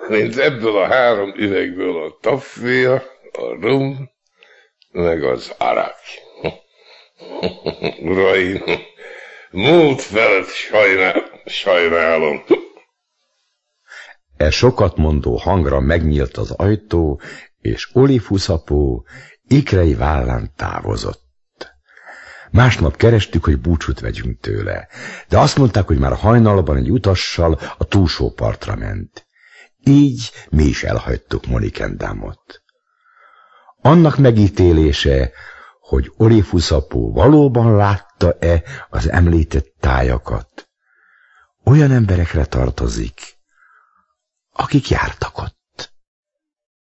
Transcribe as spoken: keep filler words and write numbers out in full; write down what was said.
mint ebből a három üvegből a tafféja, a rum, meg az arak. Uraim, múlt felett sajnál, sajnálom. E sokat mondó hangra megnyílt az ajtó, és Olifuszapó ikrei vállán távozott. Másnap kerestük, hogy búcsút vegyünk tőle, de azt mondták, hogy már hajnalban egy utassal a túlsó partra ment. Így mi is elhagytuk Monikendámot. Annak megítélése, hogy Olifuszapó valóban látta-e az említett tájakat, olyan emberekre tartozik, akik jártak ott.